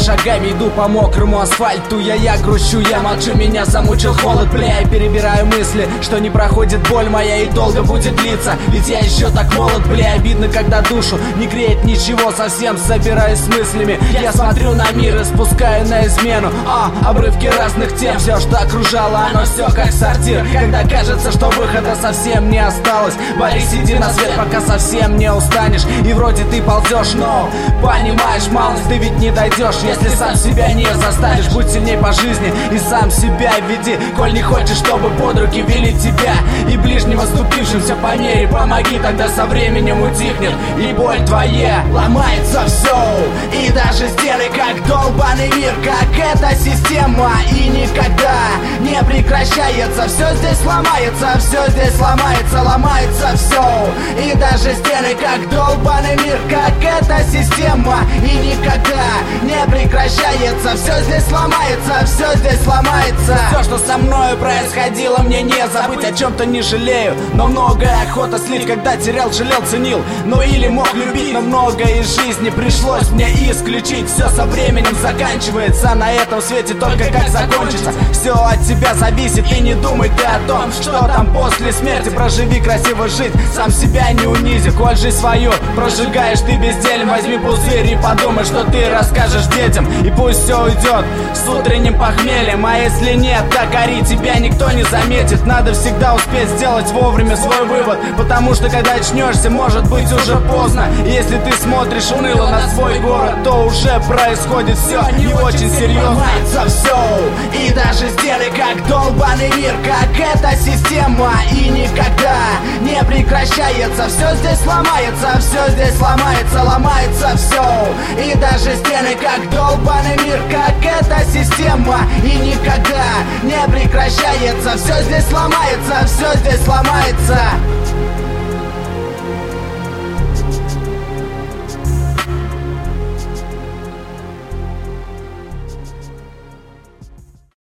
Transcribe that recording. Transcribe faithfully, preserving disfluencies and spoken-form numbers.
шагами иду по мокрому асфальту. Я, я грущу, я молчу, меня замучил холод. Бля, я перебираю мысли, что не проходит боль моя и долго будет длиться. Ведь я еще так молод, бля, обидно, когда душу не греет ничего. Совсем собираюсь с мыслями, я смотрю на мир и спускаю на измену. А, обрывки разных тем, все, что окружало, оно все как сортир. Когда кажется, что выхода совсем не осталось, борись, иди на свет, пока совсем не устанешь. И вроде ты ползешь, но понимаешь, малыш, ты ведь не дойдешь, если сам себя не заставишь. Будь сильней по жизни и сам себя веди, коль не хочешь, чтобы под руки вели тебя. И ближним оступившимся по мере помоги, тогда со временем утихнет и боль твоя. Ломается все, и даже стены, как долбаный мир, как эта система. И никогда не прекращается, все здесь ломается, все здесь ломается, ломается все. И даже стены, как долбаный мир, как эта система. И никогда не прекращается, все здесь ломается, все здесь ломается. Все, что со мною происходило, мне не забыть, о чем-то не жалею, но многое охота слить, когда терял, жалел, ценил. Ну или мог любить, но многое из жизни пришлось мне исключить. Все со временем заканчивается на этом свете, только как закончится. Все от тебя зависит, и не думай ты о том, что там после смерти. Проживи красиво жить, сам себя не унизи. Коль жизнь свою прожигаешь ты бездельем, возьми пузырь и подумай, что ты расскажешь детям. И пусть все уйдет с утренним похмельем, а если нет, так гори, тебя никто не заметит. Надо всегда успеть сделать вовремя свой вывод, потому что когда очнешься, может быть уже поздно. И если ты смотришь уныло на свой город, то уже происходит все не очень серьезно. Ломается все, и даже стены, как долбаный мир, как эта система. И никогда не прекращается, все здесь ломается, все здесь ломается, ломается все. И даже стены, как долбаный мир, как эта система. И никогда не прекращается, все здесь ломается, все здесь ломается.